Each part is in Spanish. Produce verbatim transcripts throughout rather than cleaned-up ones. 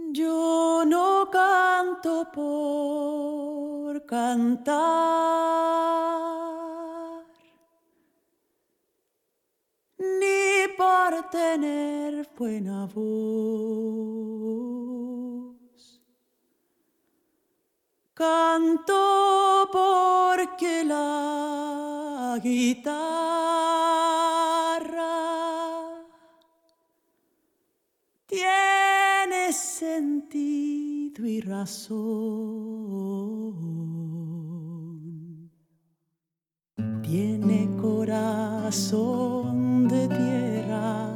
Yo no canto por cantar, ni por tener buena voz. Canto porque la guitarra tiene sentido y razón, tiene corazón de tierra.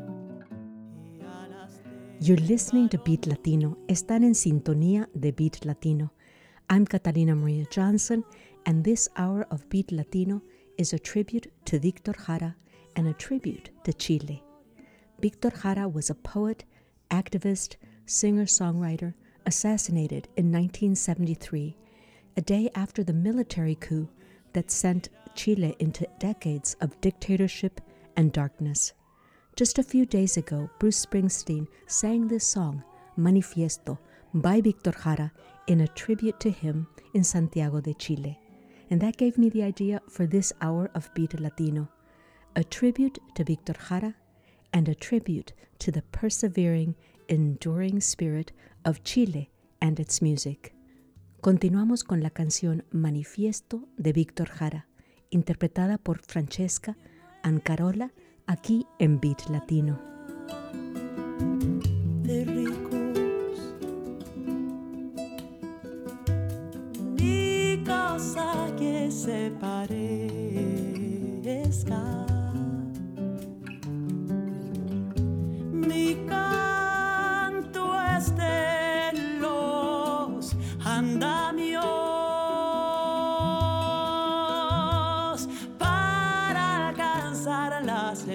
You're listening to Beat Latino. Están en sintonía de Beat Latino. I'm Catalina Maria Johnson, and this hour of Beat Latino is a tribute to Víctor Jara and a tribute to Chile. Víctor Jara was a poet, activist, singer-songwriter assassinated in nineteen seventy-three, a day after the military coup that sent Chile into decades of dictatorship and darkness. Just a few days ago, Bruce Springsteen sang this song, Manifiesto, by Víctor Jara in a tribute to him in Santiago de Chile. And that gave me the idea for this hour of Beat Latino, a tribute to Víctor Jara and a tribute to the persevering, enduring spirit of Chile and its music. Continuamos con la canción Manifiesto de Víctor Jara, interpretada por Francesca Ancarola, aquí en Beat Latino. De ricos, ni cosa que se parezca. Mi canto es de los andamios para alcanzar las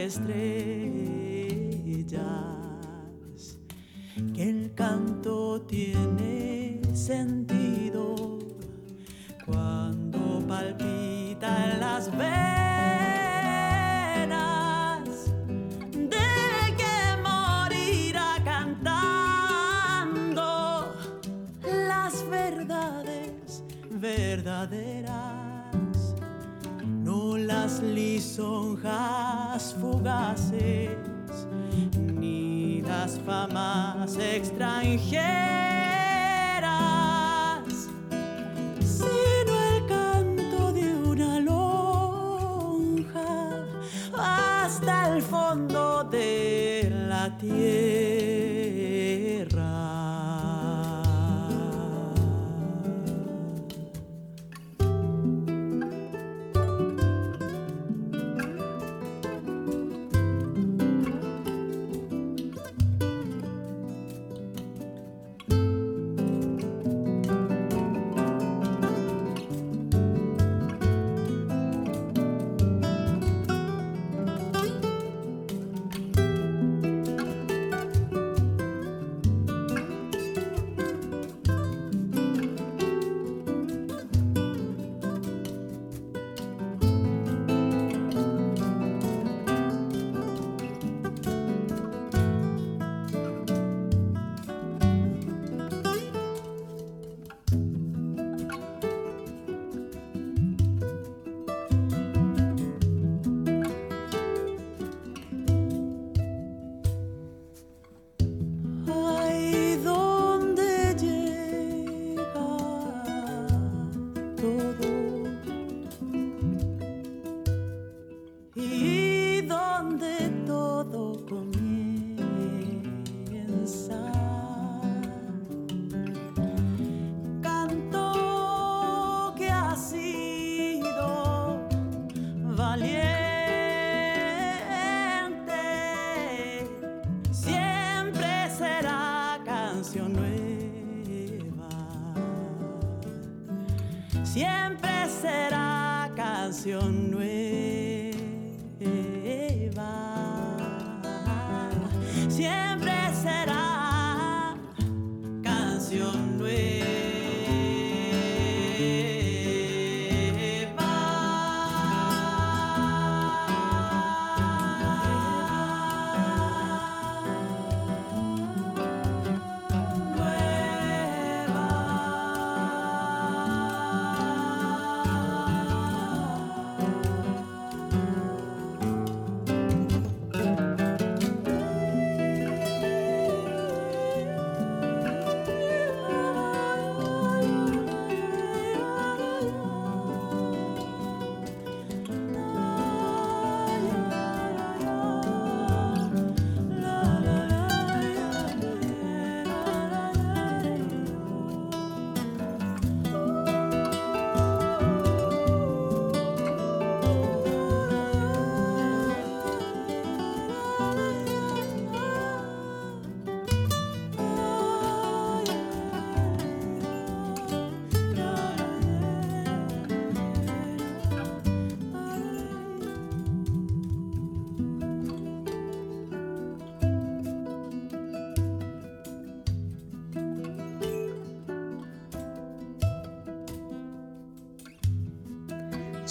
estrellas, que el canto tiene sentido cuando palpitan las venas. Verdaderas, no las lisonjas fugaces, ni las famas extranjeras, sino el canto de una lonja hasta el fondo de la tierra. Siempre será canción nueva, siempre será canción nueva.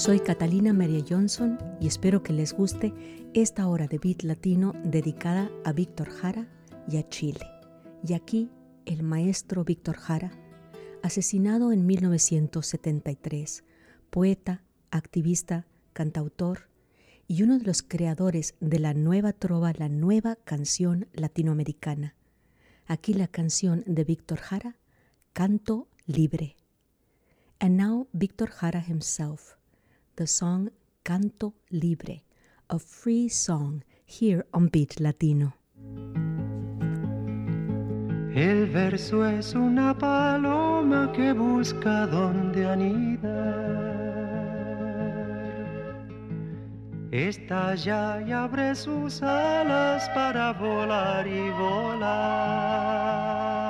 Soy Catalina María Johnson y espero que les guste esta hora de Beat Latino dedicada a Víctor Jara y a Chile. Y aquí el maestro Víctor Jara, asesinado en mil novecientos setenta y tres, poeta, activista, cantautor y uno de los creadores de la nueva trova, la nueva canción latinoamericana. Aquí la canción de Víctor Jara, Canto Libre. And now Víctor Jara himself, the song Canto Libre, a free song here on Beat Latino. El verso es una paloma que busca donde anidar. Estalla y abre sus alas para volar y volar.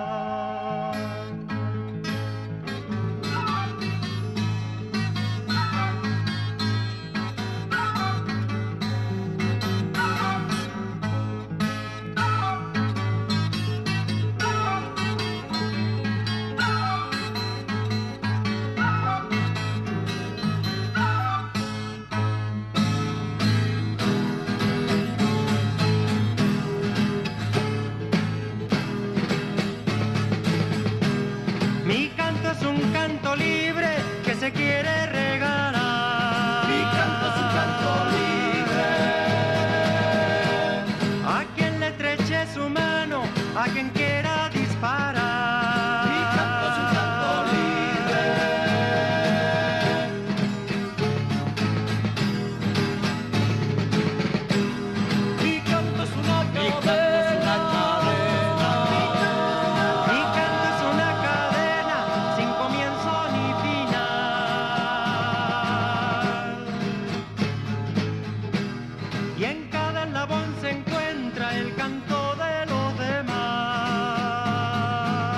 Se quiere regalar. Mi canto es un canto libre. A quien le estreche su mano, a quien quiera disparar. Mi canto es un canto libre. Mi canto es una cadena. Mi canto es una cadena sin comienzo ni final. Y en cada eslabón se encuentra el canto de los demás.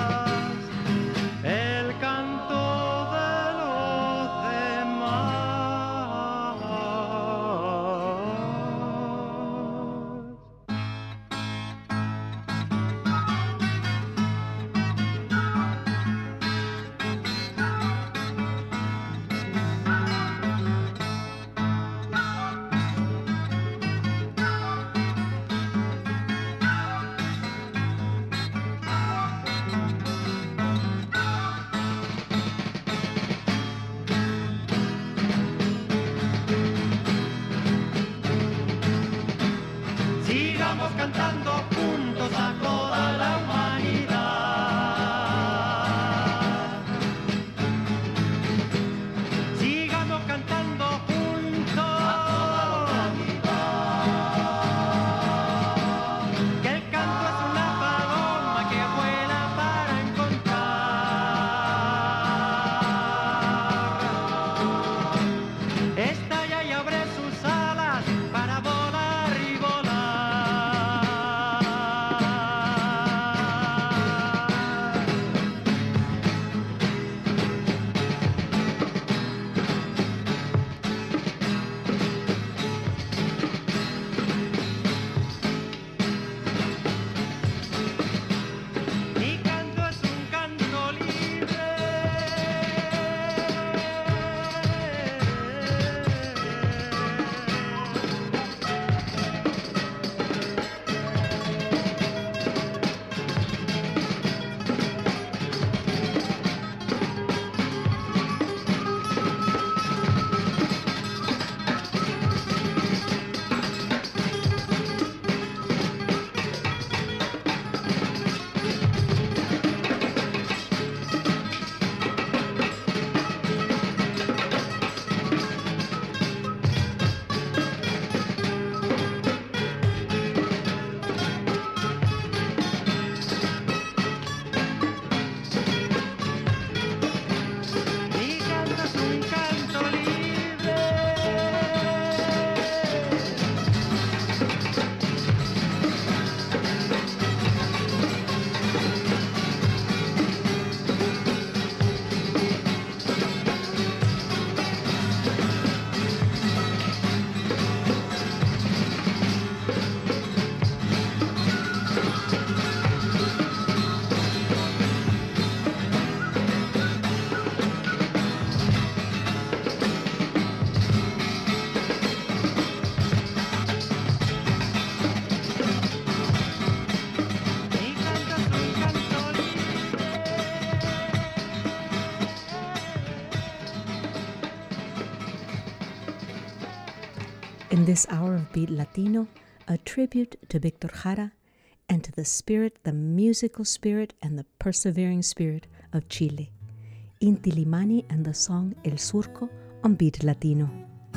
In this hour of Beat Latino, a tribute to Victor Jara and to the spirit, the musical spirit and the persevering spirit of Chile. Inti Limani and the song El Surco on Beat Latino.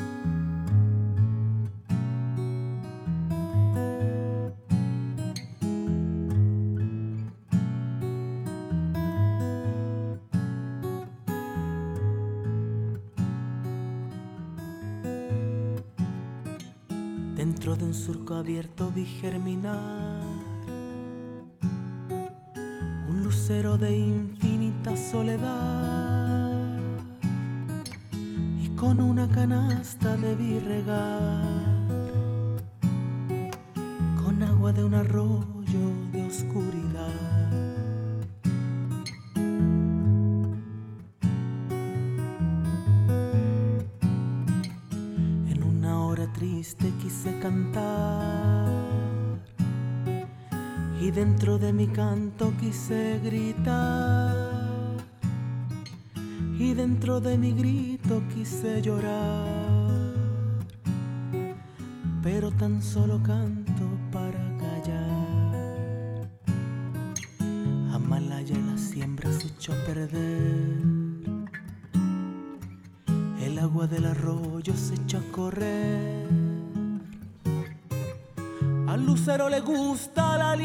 Dentro de un surco abierto vi germinar un lucero de infinita soledad, y con una canasta debí regar con agua de un arroyo de oscuridad. Triste quise cantar y dentro de mi canto quise gritar, y dentro de mi grito quise llorar, pero tan solo canto para callar. Amalaya la siembra se echó a perder, el agua del arroyo se echó a correr. Al lucero le gusta la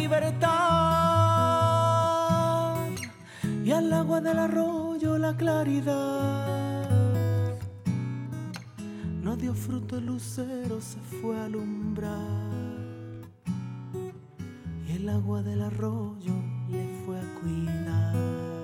libertad y al agua del arroyo la claridad. No dio fruto el lucero, se fue a alumbrar, y el agua del arroyo le fue a cuidar.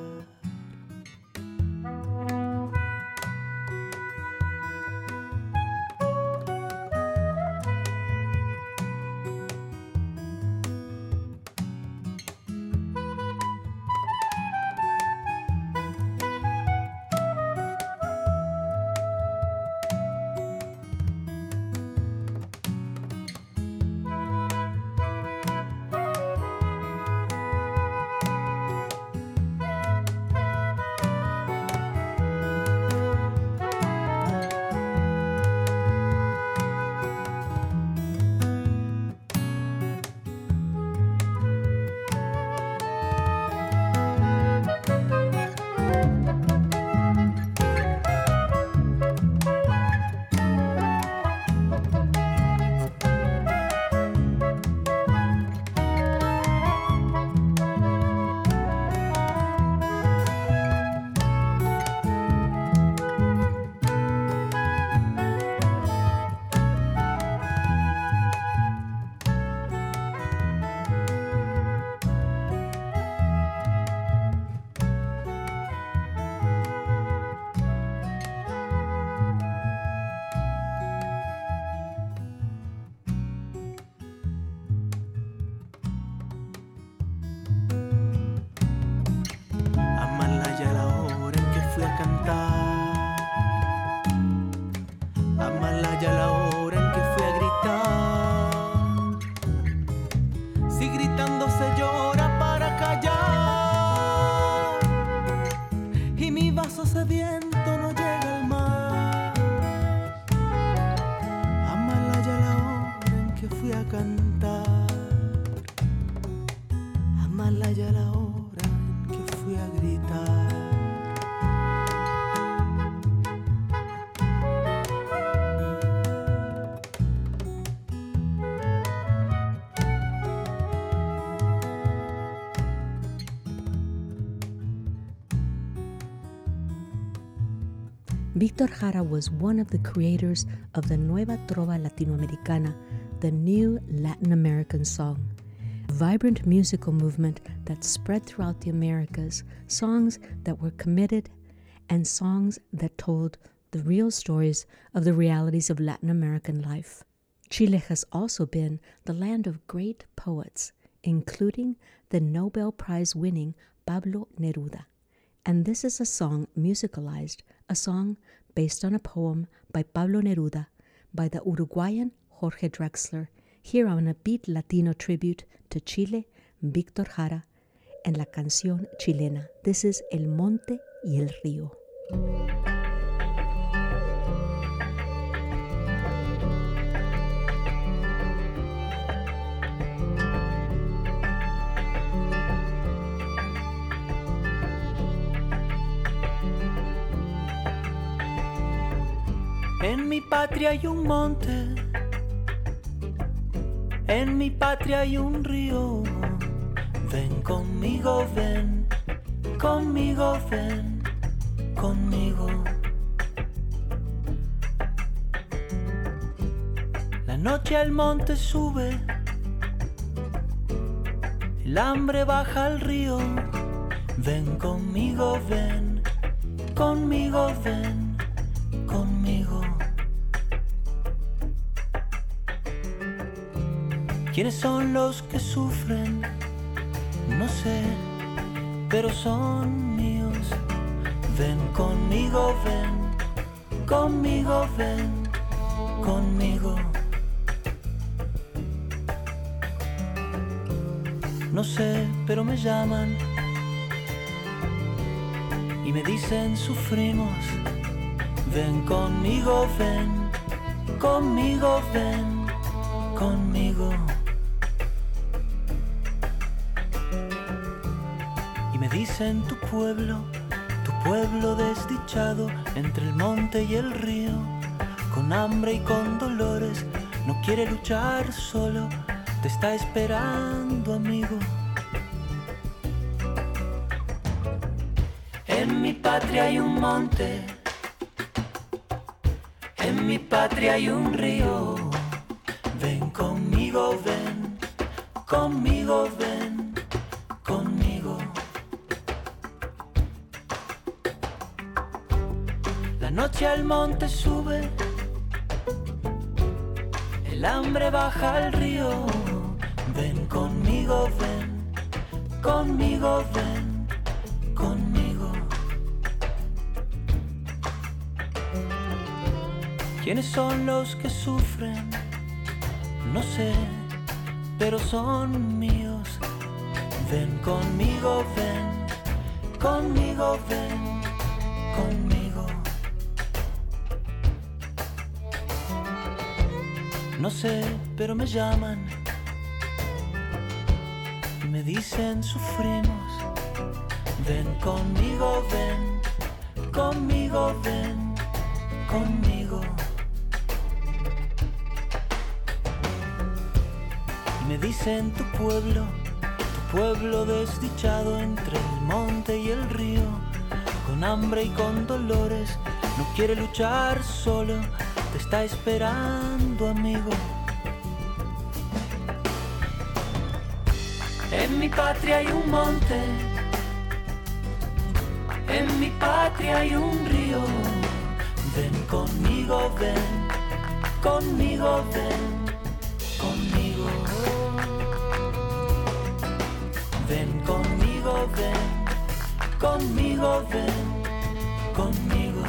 Amalaya la hora en que fui a gritar, si gritando se llora para callar, y mi vaso sediento no llega al mar. Amalaya la hora en que fui a cantar, Amalaya la hora en que fui a gritar. Victor Jara was one of the creators of the Nueva Trova Latinoamericana, the new Latin American song, a vibrant musical movement that spread throughout the Americas, songs that were committed and songs that told the real stories of the realities of Latin American life. Chile has also been the land of great poets, including the Nobel Prize-winning Pablo Neruda. And this is a song musicalized, a song based on a poem by Pablo Neruda by the Uruguayan Jorge Drexler, here on a Beat Latino tribute to Chile, Victor Jara, and la canción chilena. This is El Monte y el Río. En mi patria hay un monte, en mi patria hay un río. Ven conmigo, ven, conmigo, ven, conmigo. La noche al monte sube, el hambre baja al río. Ven conmigo, ven, conmigo, ven, conmigo. ¿Quiénes son los que sufren? No sé, pero son míos. Ven conmigo, ven, conmigo, ven, conmigo. No sé, pero me llaman y me dicen sufrimos. Ven conmigo, ven, conmigo, ven, conmigo. Y me dicen tu pueblo, tu pueblo desdichado, entre el monte y el río, con hambre y con dolores, no quiere luchar solo, te está esperando, amigo. En mi patria hay un monte, en mi patria hay un río. Ven conmigo, ven, conmigo, ven, conmigo. La noche al monte sube, el hambre baja al río. Ven conmigo, ven, conmigo, ven, conmigo. ¿Quiénes son los que sufren? No sé, pero son míos. Ven conmigo, ven, conmigo, ven, conmigo. No sé, pero me llaman y me dicen sufrimos. Ven conmigo, ven, conmigo, ven, conmigo. Y me dicen tu pueblo, tu pueblo desdichado, entre el monte y el río, con hambre y con dolores, no quiere luchar solo, te está esperando, amigo. En mi patria hay un monte, en mi patria hay un río. Ven conmigo, ven, conmigo, ven, conmigo. Ven conmigo, ven, conmigo, ven, conmigo.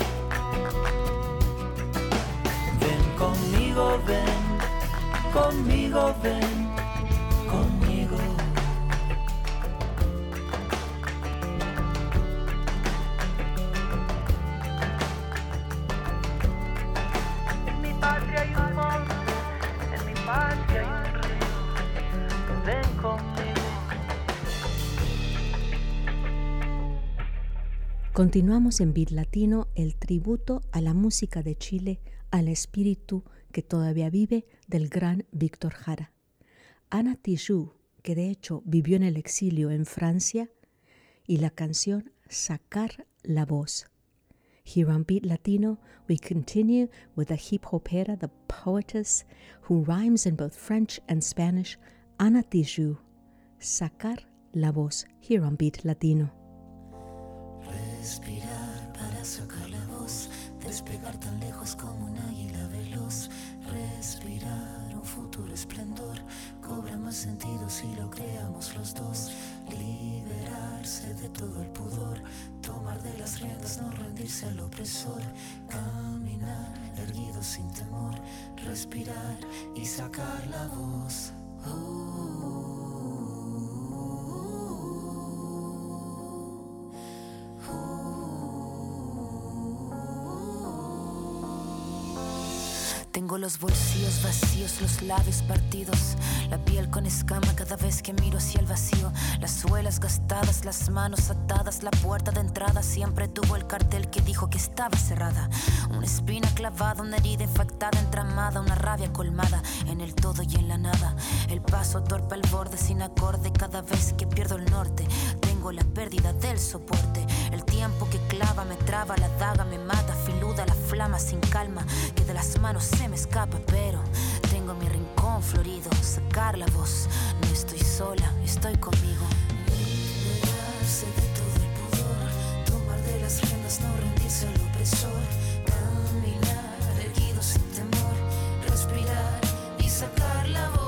Ven conmigo, ven, conmigo, ven, conmigo. En mi patria hay un monte, en mi patria hay un río. Ven conmigo. Continuamos en Beat Latino, el tributo a la música de Chile, al espíritu que todavía vive del gran Víctor Jara. Ana Tijoux, que de hecho vivió en el exilio en Francia, y la canción Sacar la Voz. Here on Beat Latino, we continue with the hip hopera, the poetess, who rhymes in both French and Spanish, Ana Tijoux. Sacar la Voz, here on Beat Latino. Respirar para sacar la voz, despegar tan lejos como un águila veloz. Respirar un futuro esplendor, cobra más sentido si lo creamos los dos. Liberarse de todo el pudor, tomar de las riendas, no rendirse al opresor. Caminar erguido sin temor, respirar y sacar la voz. Oh. Tengo los bolsillos vacíos, los labios partidos, la piel con escama cada vez que miro hacia el vacío. Las suelas gastadas, las manos atadas, la puerta de entrada siempre tuvo el cartel que dijo que estaba cerrada. Una espina clavada, una herida infectada, entramada, una rabia colmada en el todo y en la nada. El paso torpe al borde sin acorde cada vez que pierdo el norte. Tengo la pérdida del soporte. El tiempo que clava me traba, la daga me mata, filuda la flama sin calma que de las manos se me escapa, pero tengo mi rincón florido. Sacar la voz, no estoy sola, estoy conmigo. Liberarse de todo el pudor, tomar de las riendas, no rendirse al opresor. Caminar erguido sin temor, respirar y sacar la voz.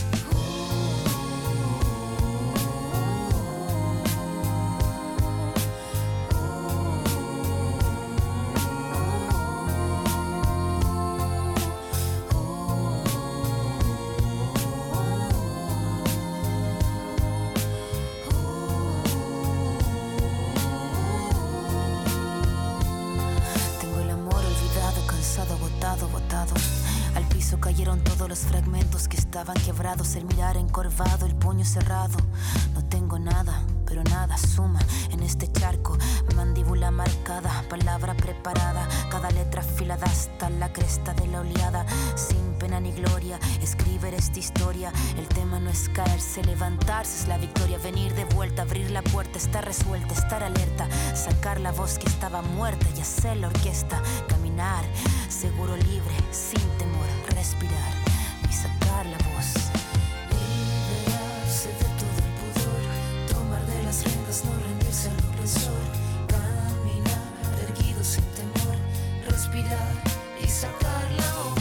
Agotado, botado. Al piso cayeron todos los fragmentos que estaban quebrados. El mirar encorvado, el puño cerrado. No tengo nada, pero nada suma en este charco. Mandíbula marcada, palabra preparada, cada letra afilada hasta la cresta de la oleada. Sin pena ni gloria, escribir esta historia. El tema no es caerse, levantarse es la victoria. Venir de vuelta, abrir la puerta, estar resuelta, estar alerta. Sacar la voz que estaba muerta y hacer la orquesta. Caminar, seguro, libre, sin temor, respirar y sacar la voz. Liberarse de todo el pudor, tomar de las riendas, no rendirse al opresor. Caminar erguido sin temor, respirar y sacar la voz.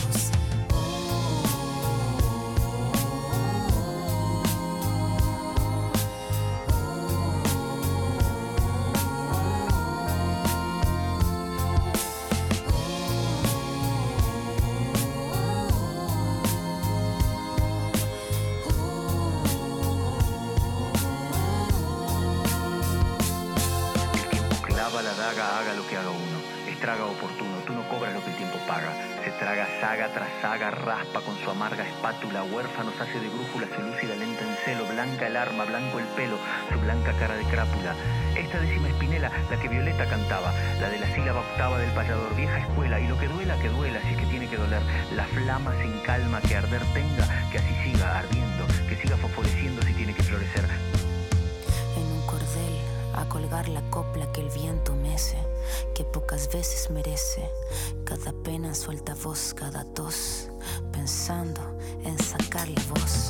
La daga, haga lo que haga uno, estraga oportuno, tú no cobras lo que el tiempo paga. Se traga saga tras saga, raspa con su amarga espátula, huérfanos hace de brújula, se lúcida lenta en celo, blanca el arma, blanco el pelo, su blanca cara de crápula. Esta décima espinela, la que Violeta cantaba, la de la sílaba octava del payador, vieja escuela, y lo que duela, que duela, si es que tiene que doler, la flama sin calma que arder tenga, que así siga ardiendo, que siga fosforeciendo si tiene que florecer. En un cordel, a colgar la copla que el viento mece, que pocas veces merece. Cada pena suelta voz, cada tos, pensando en sacar la voz.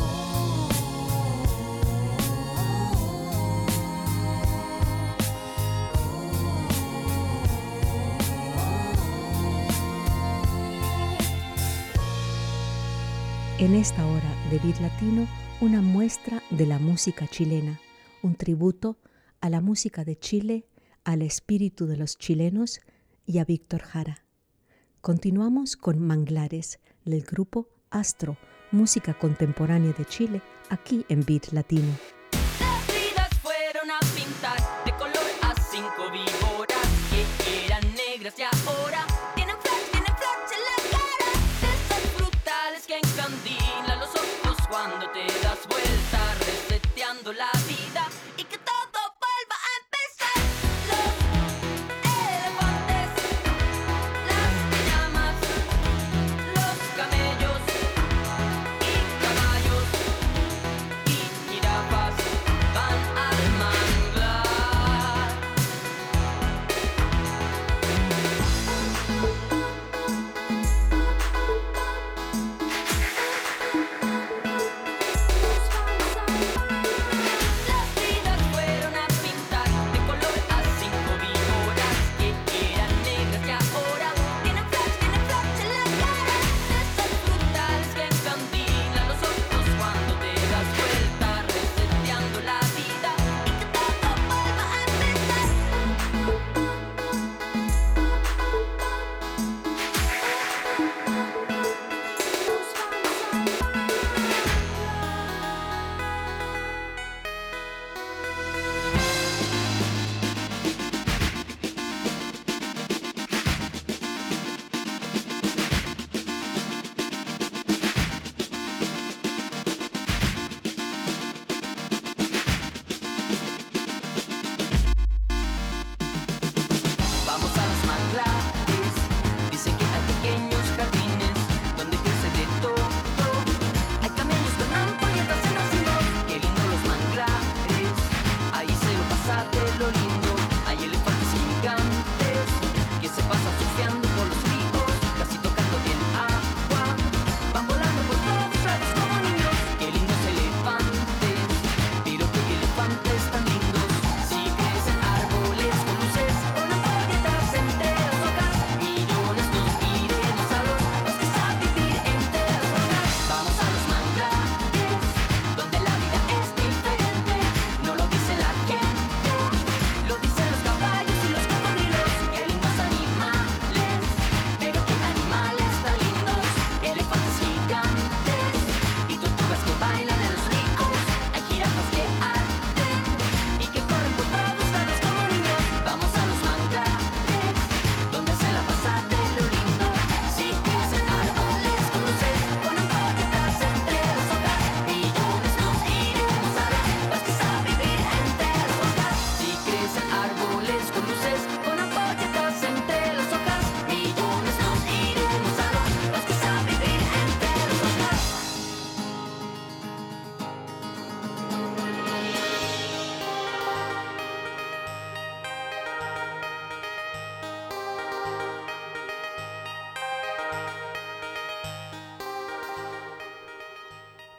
En esta hora de Beat Latino, una muestra de la música chilena, un tributo a la música de Chile, al espíritu de los chilenos y a Víctor Jara. Continuamos con Manglares, del grupo Astro, música contemporánea de Chile, aquí en Beat Latino. Las vidas fueron a pintar de color a cinco víboras que eran negras y ahora tienen flash, tienen flash en la cara. De esas brutales que encandilan los ojos cuando te das vuelta, reseteando la vida y que todo vuelva a empezar. Los elefantes, las llamas, los camellos y caballos y jirafas van al manglar.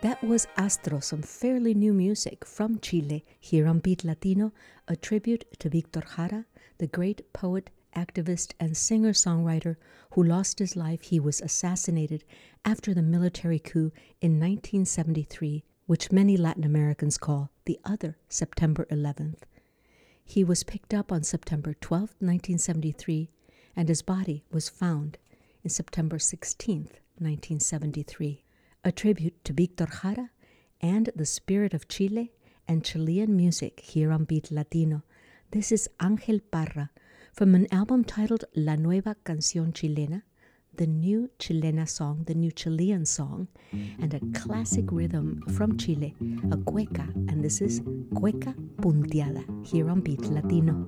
That was Astro, some fairly new music from Chile, here on Beat Latino, a tribute to Víctor Jara, the great poet, activist, and singer-songwriter who lost his life. He was assassinated after the military coup in nineteen seventy-three, which many Latin Americans call the other September eleventh. He was picked up on September twelfth, nineteen seventy-three, and his body was found in September sixteenth, nineteen seventy-three. A tribute to Víctor Jara and the spirit of Chile and Chilean music here on Beat Latino. This is Ángel Parra from an album titled La Nueva Canción Chilena, the new Chilena song, the new Chilean song, and a classic rhythm from Chile, a cueca, and this is Cueca Punteada here on Beat Latino.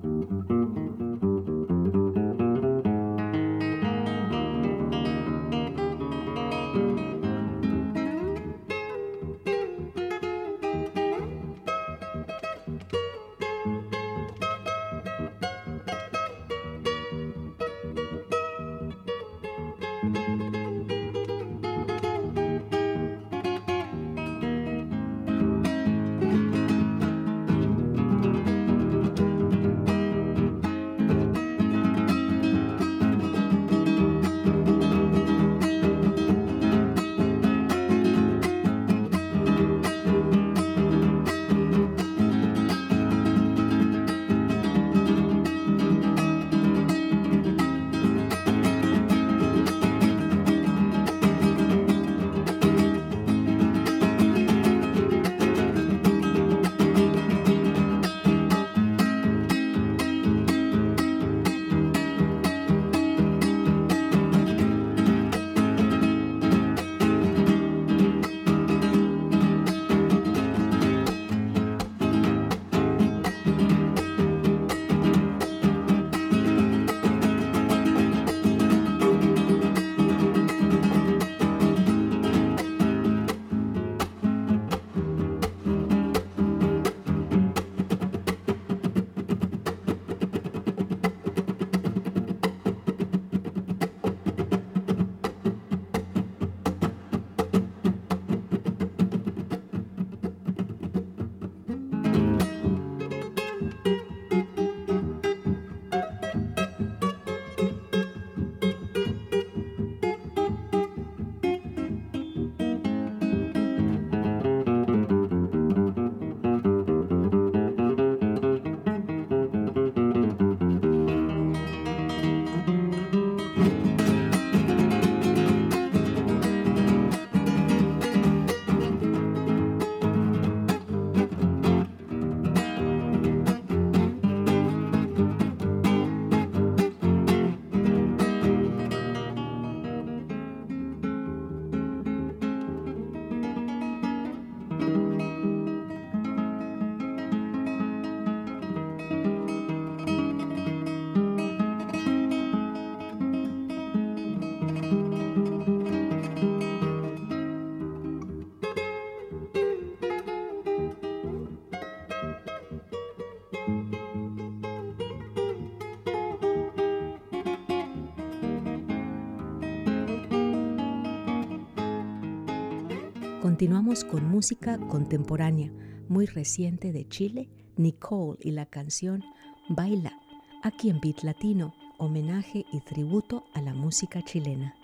Continuamos con música contemporánea muy reciente de Chile, Nicole y la canción Baila, aquí en Beat Latino, homenaje y tributo a la música chilena.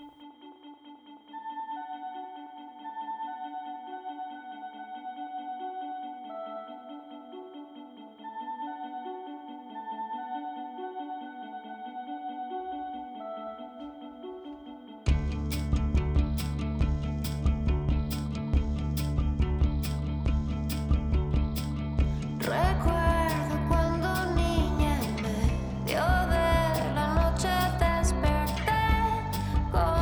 Con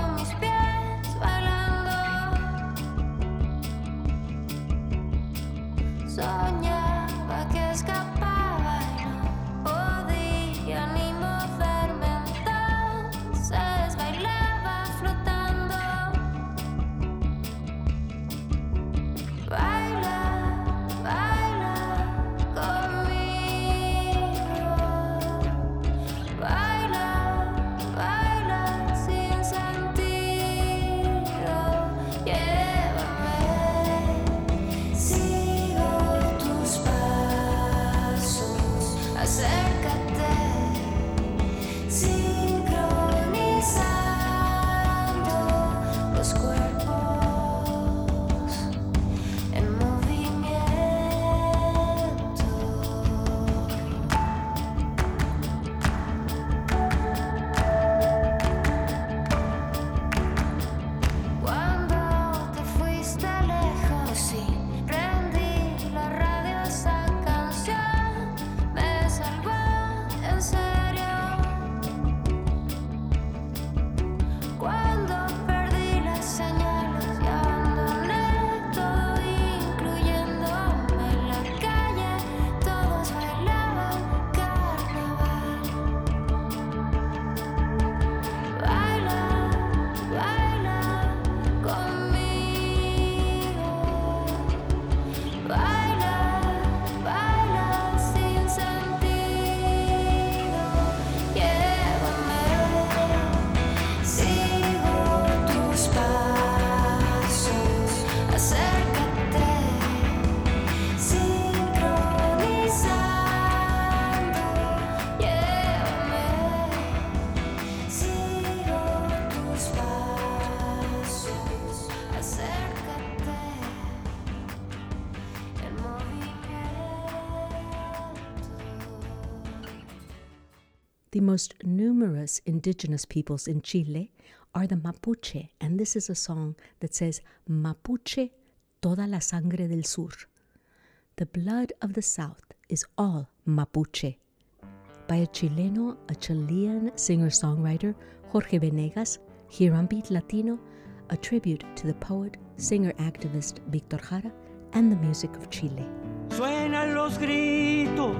The most numerous indigenous peoples in Chile are the Mapuche, and this is a song that says, Mapuche, toda la sangre del sur. The blood of the South is all Mapuche. By a Chileno, a Chilean singer-songwriter, Jorge Venegas, here on Beat Latino, a tribute to the poet, singer-activist Víctor Jara and the music of Chile. Suenan los gritos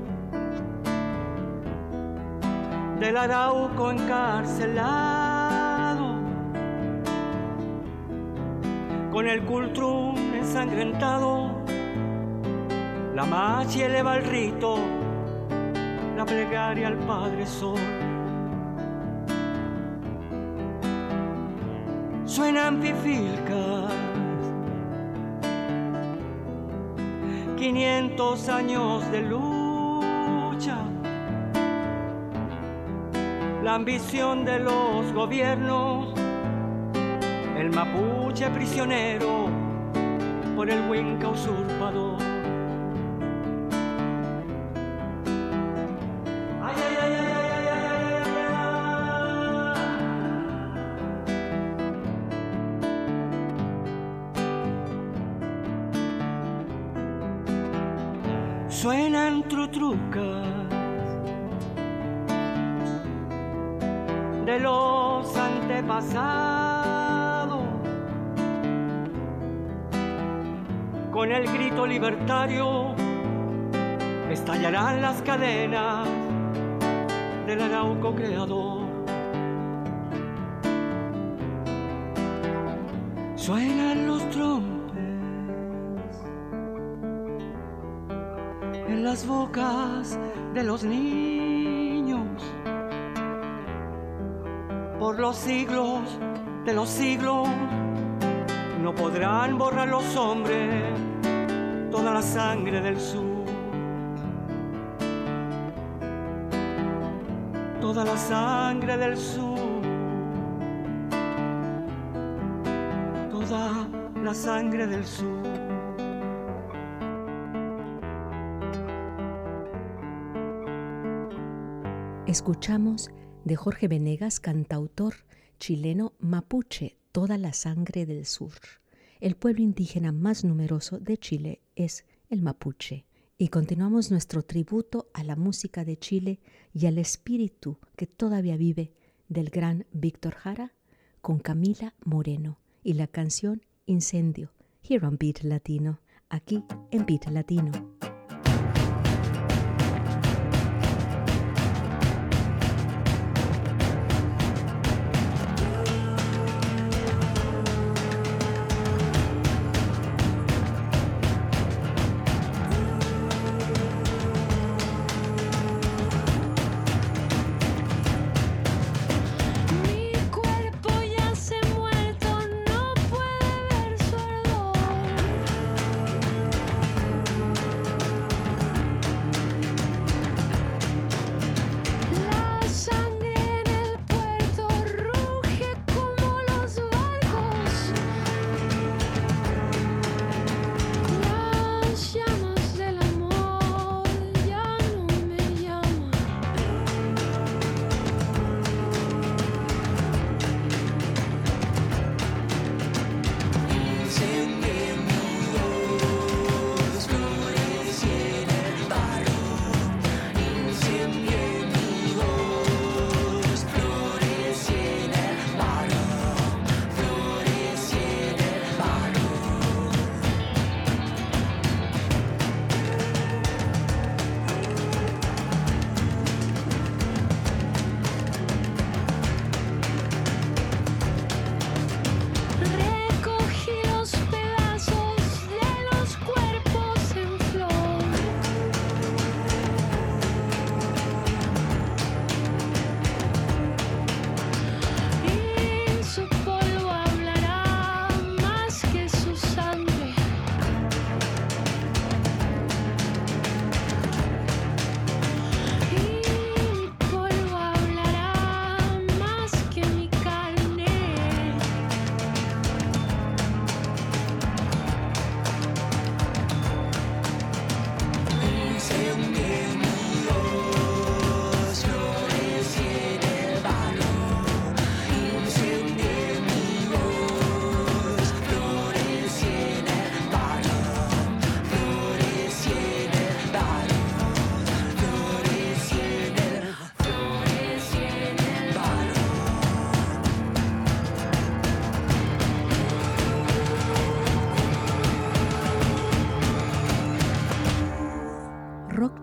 del Arauco encarcelado, con el cultrún ensangrentado, la machi eleva el rito, la plegaria al Padre Sol. Suenan pifilcas, quinientos años de lucha, la ambición de los gobiernos, el mapuche prisionero por el huinca usurpador. Ay, ay, ay, ay, ay, ay, ay, ay. Suenan trutrucas de los antepasados, con el grito libertario estallarán las cadenas del Arauco creador. Suenan los trompes en las bocas de los niños, por los siglos de los siglos no podrán borrar los hombres toda la sangre del sur, toda la sangre del sur, toda la sangre del sur. Escuchamos de Jorge Venegas, cantautor chileno, Mapuche, toda la sangre del sur. El pueblo indígena más numeroso de Chile es el mapuche. Y continuamos nuestro tributo a la música de Chile y al espíritu que todavía vive del gran Víctor Jara con Camila Moreno y la canción Incendio, here on Beat Latino, aquí en Beat Latino. Muerto no puede ver su ardor.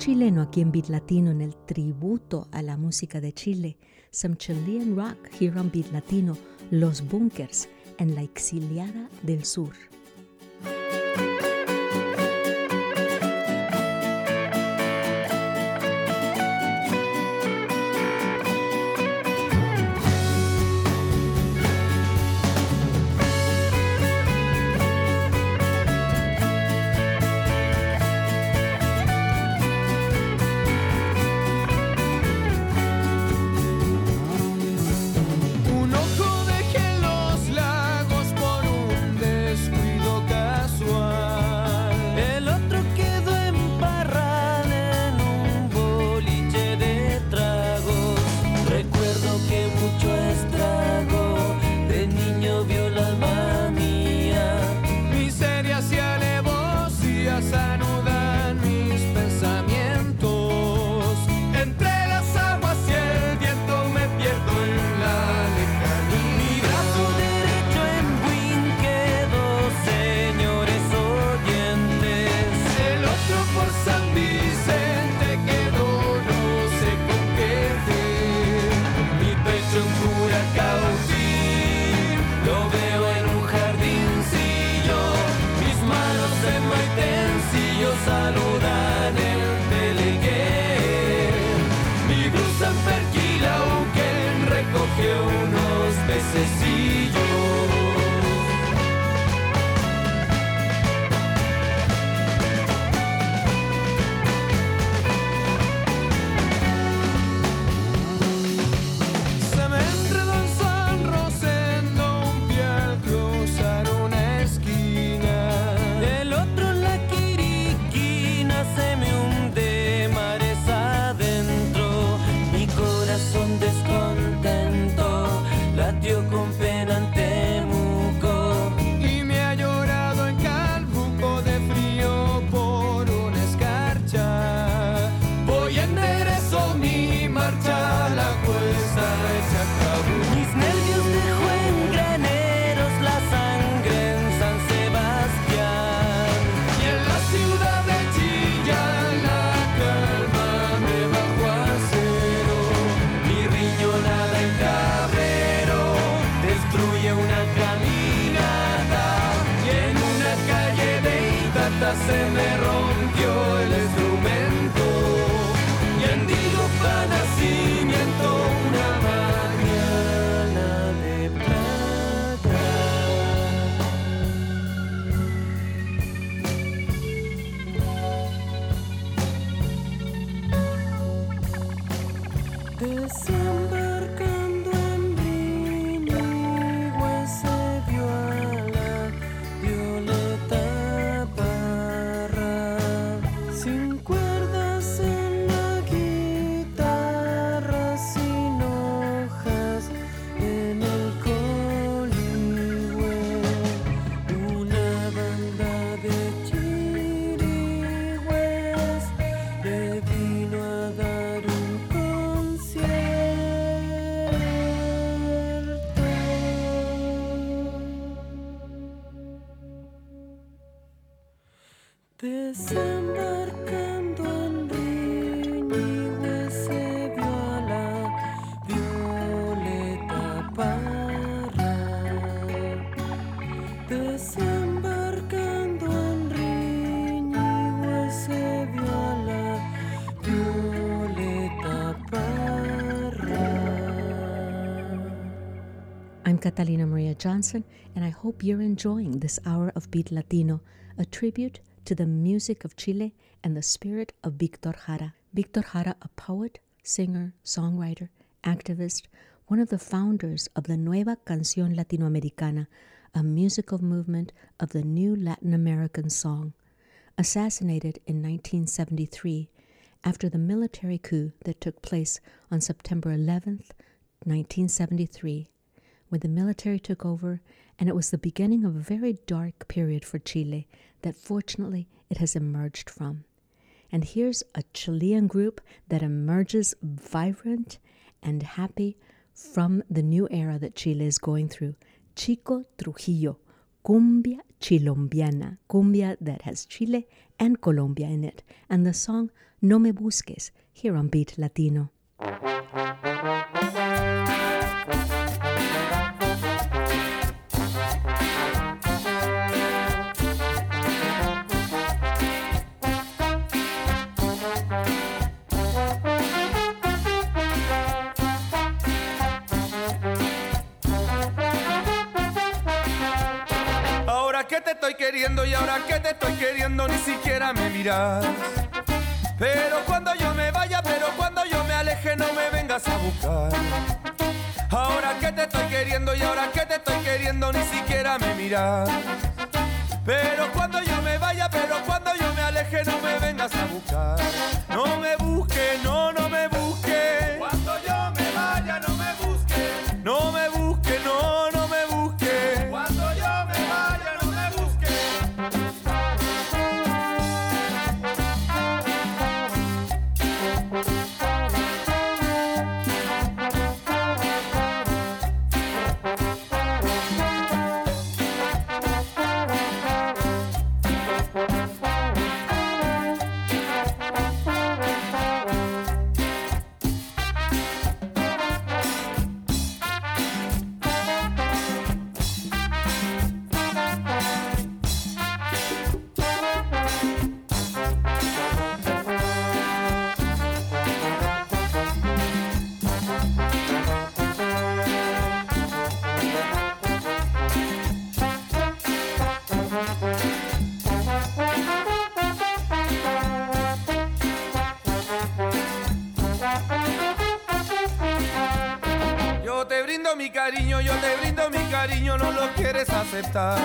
chileno aquí en Beat Latino en el tributo a la música de Chile. Some Chilean rock here on Beat Latino, Los Bunkers en la Exiliada del Sur. Se me rompió el instrumento y en Digo pa' nacimiento una mañana de plata. Desembarcando en Riñihue se vio a la Violeta Desembarcando en Riñihue se vio a la Violeta Parra. Desembarcando en Riñihue se vio a la Violeta Parra. I'm Catalina Maria Johnson, and I hope you're enjoying this hour of Beat Latino, a tribute to the music of Chile and the spirit of Víctor Jara. Víctor Jara, a poet, singer, songwriter, activist, one of the founders of the Nueva Canción Latinoamericana, a musical movement of the new Latin American song, assassinated in nineteen seventy-three after the military coup that took place on September eleventh, nineteen seventy-three, when the military took over, and it was the beginning of a very dark period for Chile that fortunately it has emerged from. And here's a Chilean group that emerges vibrant and happy from the new era that Chile is going through. Chico Trujillo, Cumbia Chilombiana, cumbia that has Chile and Colombia in it, and the song No Me Busques, here on Beat Latino. Que te estoy queriendo y ahora que te estoy queriendo ni siquiera me miras. Pero cuando yo me vaya, pero cuando yo me aleje no me vengas a buscar. Ahora que te estoy queriendo y ahora que te estoy queriendo ni siquiera me miras. Pero cuando yo me vaya, pero cuando yo me aleje no me vengas a buscar. No me busques, no, no me busques. Cuando yo me vaya no me busques. No me busques, no, no me busques. Cuando yo me vaya no me busques. Mi cariño, yo te brindo mi cariño, no lo quieres aceptar.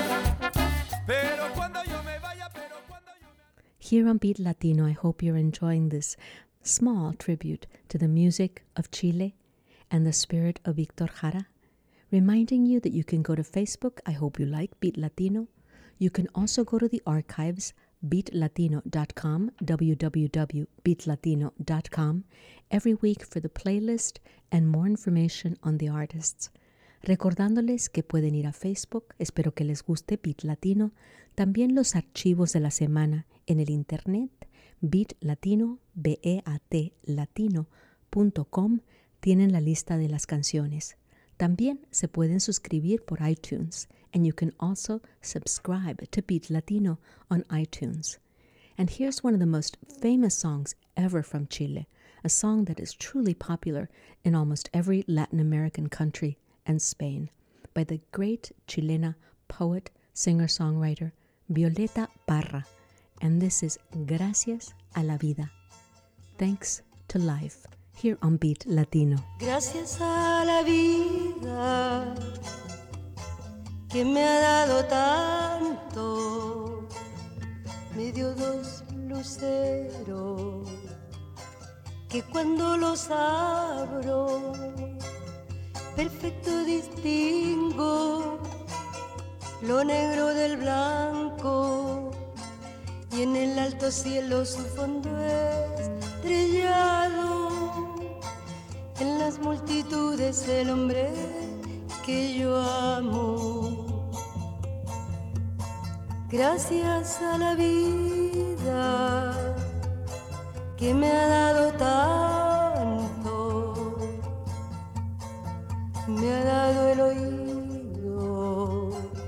Pero cuando yo me vaya, pero cuando yo me... Here on Beat Latino, I hope you're enjoying this small tribute to the music of Chile and the spirit of Víctor Jara, reminding you that you can go to Facebook. I hope you like Beat Latino. You can also go to the archives, beat latino dot com, w w w dot beat latino dot com, every week for the playlist and more information on the artists. Recordándoles que pueden ir a Facebook, espero que les guste Beat Latino, también los archivos de la semana en el internet, Beat Latino, B E A T latino punto com, tienen la lista de las canciones. También se pueden suscribir por iTunes, and you can also subscribe to Beat Latino on iTunes. And here's one of the most famous songs ever from Chile, a song that is truly popular in almost every Latin American country and Spain, by the great Chilena poet, singer-songwriter Violeta Parra. And this is Gracias a la Vida. Thanks to life, here on Beat Latino. Gracias a la vida que me ha dado tanto, me dio dos luceros que cuando los abro perfecto distingo lo negro del blanco y en el alto cielo su fondo estrellado, en las multitudes el hombre que yo amo. Gracias a la vida que me ha dado tanto, me ha dado el oído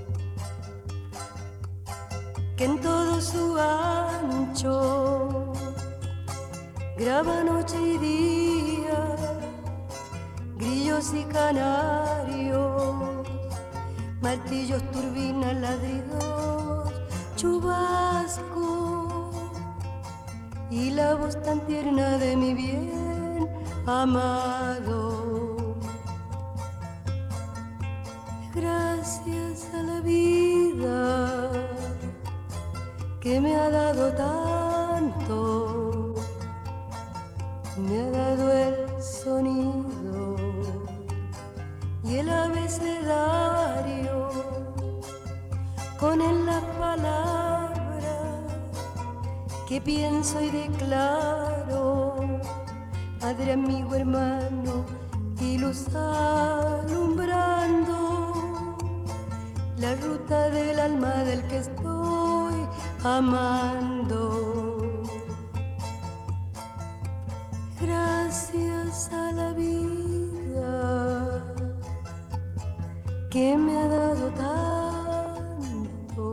que en todo su ancho graba noche y día, grillos y canarios, martillos, turbinas, ladridos, chubasco y la voz tan tierna de mi bien amado. Gracias a la vida que me ha dado tanto, me ha dado el sonido y el abecedario, con él las palabras que pienso y declaro, padre, amigo, hermano y luz alumbrando la ruta del alma del que estoy amando. Gracias a la vida que me ha dado tanto,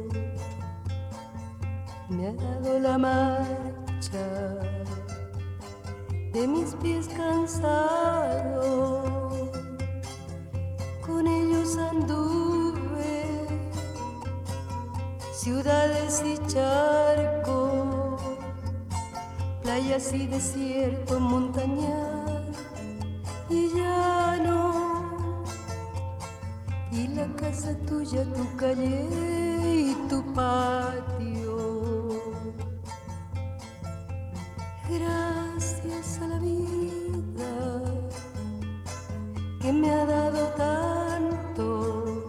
me ha dado la marcha de mis pies cansados, con ellos anduve ciudades y charcos, playas y desierto, montañas y llano, y la casa tuya, tu calle y tu patio. Gracias a la vida que me ha dado tanto,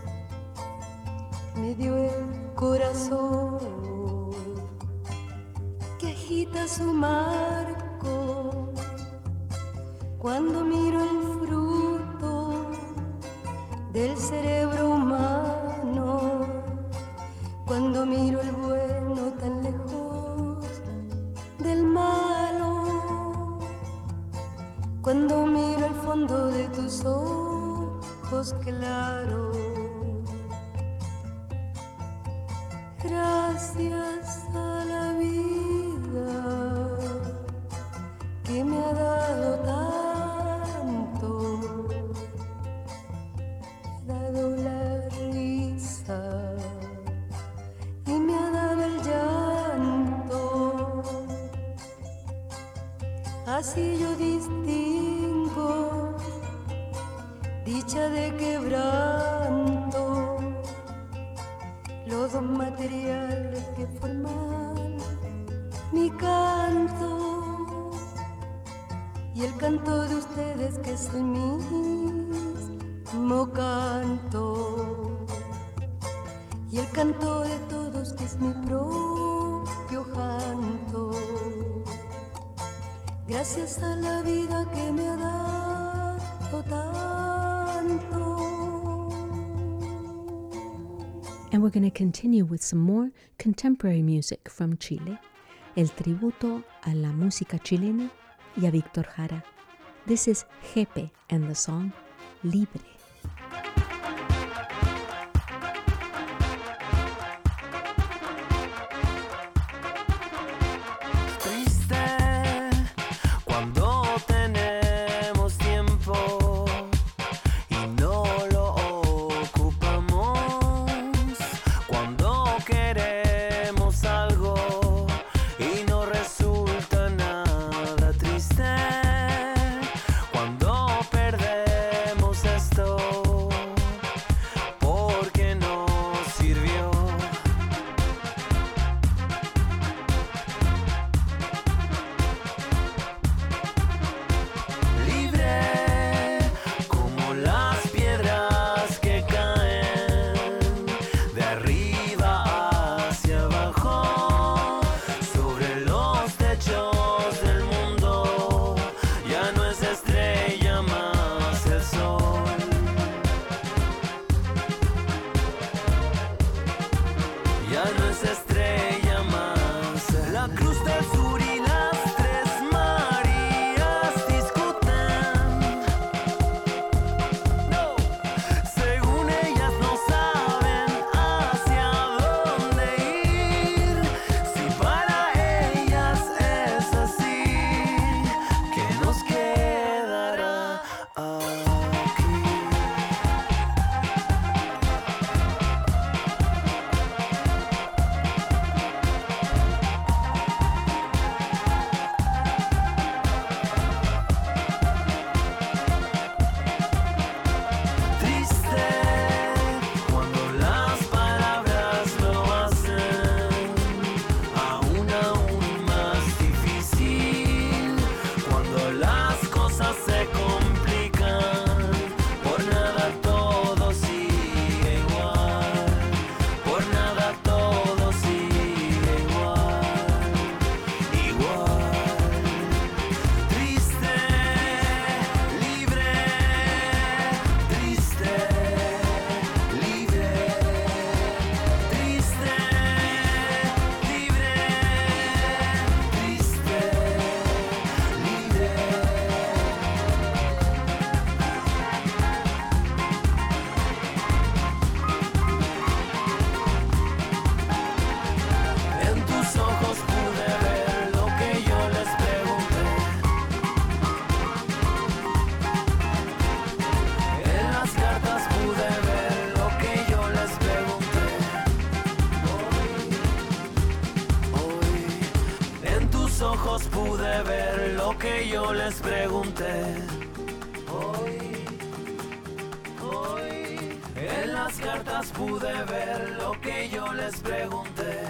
me dio el corazón que agita su marco cuando miro el fruto del cerebro humano, cuando miro el bueno tan lejos del malo, cuando miro el fondo de tus ojos claros. Gracias a la vida que me ha dado tanto, me ha dado la risa y me ha dado el llanto. Así yo distingo dicha de quebranto, los dos materiales que forman mi canto y el canto de ustedes que es el mismo canto, y el canto de todos que es mi propio canto. Gracias a la vida que me ha dado tanto. And we're going to continue with some more contemporary music from Chile, el tributo a la música chilena y a Víctor Jara. This is Jepe and the song Libre. Cuando perdemos esto les pregunté. Hoy, hoy, en las cartas pude ver lo que yo les pregunté.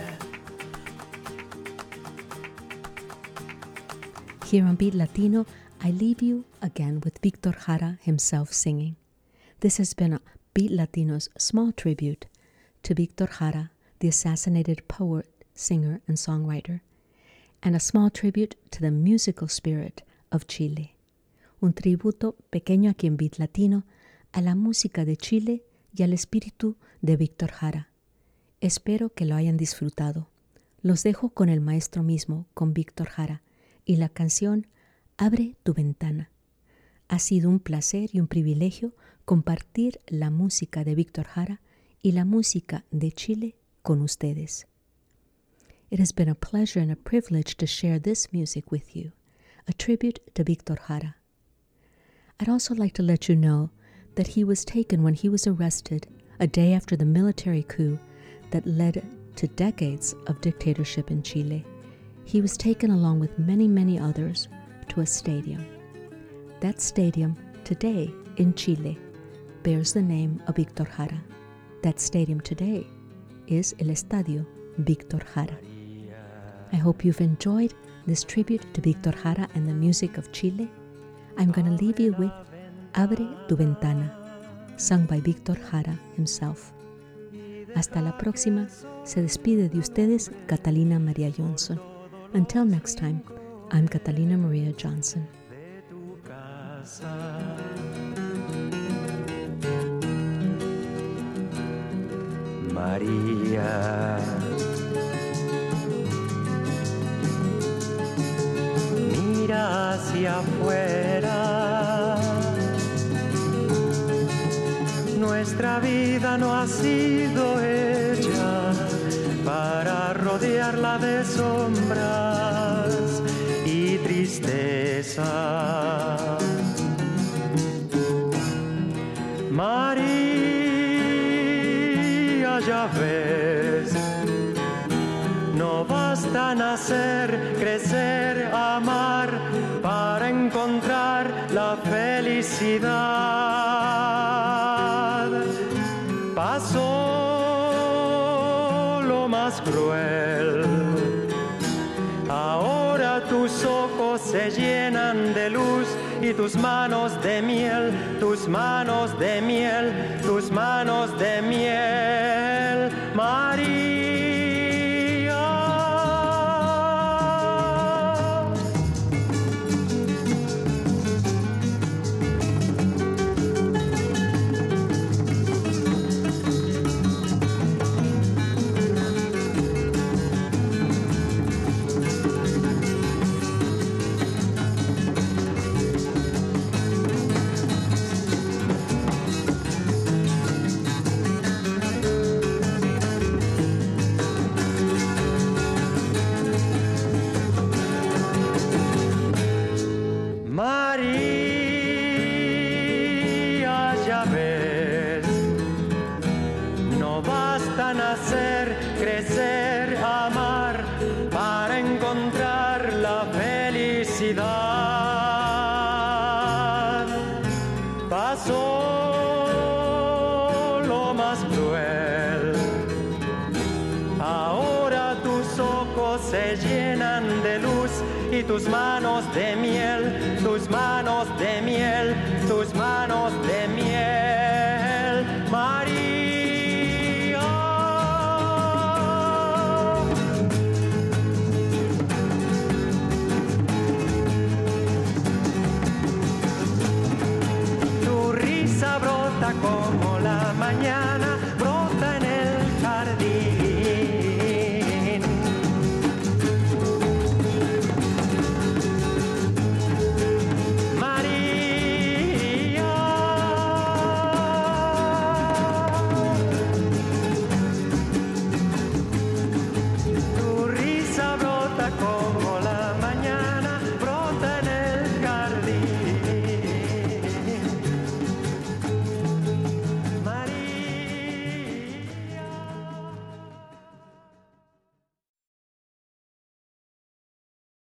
Here on Beat Latino, I leave you again with Víctor Jara himself singing. This has been a Beat Latino's small tribute to Víctor Jara, the assassinated poet, singer, and songwriter, and a small tribute to the musical spirit of Chile. Un tributo pequeño aquí en Beat Latino a la música de Chile y al espíritu de Víctor Jara. Espero que lo hayan disfrutado. Los dejo con el maestro mismo, con Víctor Jara, y la canción Abre tu ventana. Ha sido un placer y un privilegio compartir la música de Víctor Jara y la música de Chile con ustedes. It has been a pleasure and a privilege to share this music with you, a tribute to Víctor Jara. I'd also like to let you know that he was taken when he was arrested a day after the military coup that led to decades of dictatorship in Chile. He was taken along with many, many others to a stadium. That stadium today in Chile bears the name of Víctor Jara. That stadium today is el Estadio Víctor Jara. I hope you've enjoyed this tribute to Víctor Jara and the music of Chile. I'm going to leave you with Abre tu ventana, sung by Víctor Jara himself. Hasta la próxima, se despide de ustedes Catalina Maria Johnson. Until next time, I'm Catalina Maria Johnson. María, mira hacia afuera. Nuestra vida no ha sido hecha para rodearla de sombras y tristeza. María, ya ves, no basta nacer, crecer, amar para encontrar la felicidad. Pasó lo más cruel. Ahora tus ojos se llenan de luz y tus manos de miel, tus manos de miel, tus manos de miel, María. Nacer, crecer, amar para encontrar la felicidad. Pasó lo más cruel. Ahora tus ojos se llenan de luz y tus manos de miel, tus manos de miel.